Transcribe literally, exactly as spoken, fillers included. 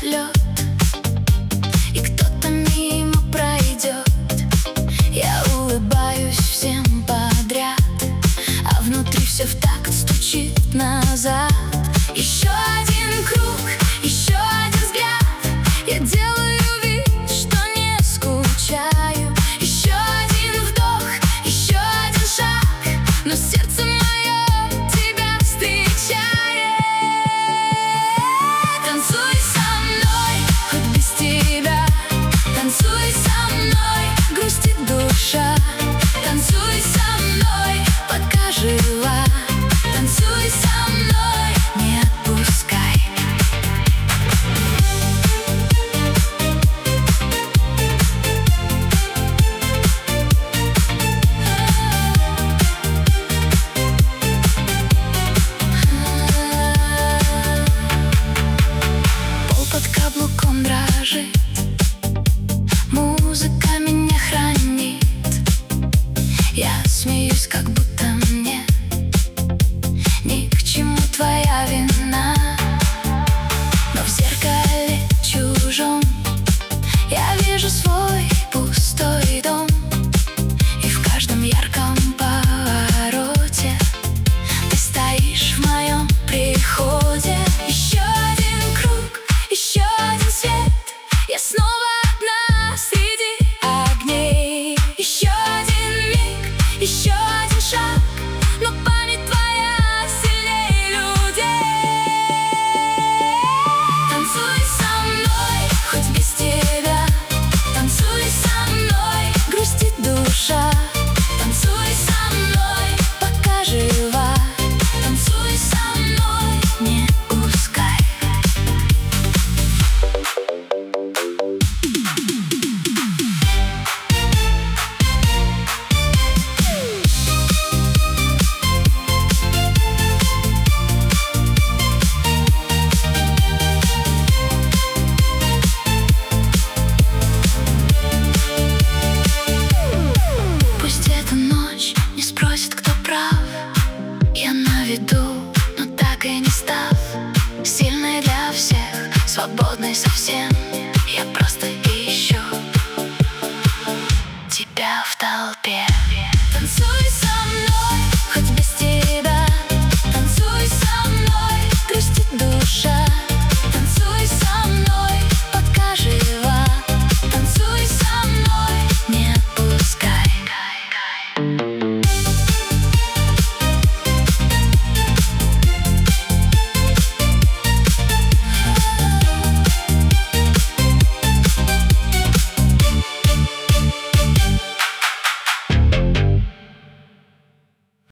лед, и кто-то мимо пройдет. Я улыбаюсь всем подряд, а внутри все в такт стучит назад. Еще один круг, еще один взгляд. Я делаю вид, что не скучаю. Еще один вдох, еще один шаг, но сердце мое тебя встречает. Танцуй со мной, хоть без тебя. Танцуй со мной, грустит душа. Танцуй со мной, пока жива. Танцуй со мной, не отпускай. Пол под каблуком дрожит, музыка меня хранит. Я смеюсь, как будто мне ни к чему твоя вина. Но в зеркале чужом я вижу свой пустой дом, и в каждом ярком повороте ты стоишь в моем приходе. Еще один круг, еще один свет. Я снова одна среди огней. Еще один миг, еще один шаг, но память твоя сильней людей. Танцуй со мной, хоть без тебя. Танцуй со мной, грустит душа. Танцуй со мной, пока жива. Танцуй со мной, не ускай. Пусть эта ночь не спросит, кто прав. Я на виду, но так и не став сильной для всех, свободной совсем.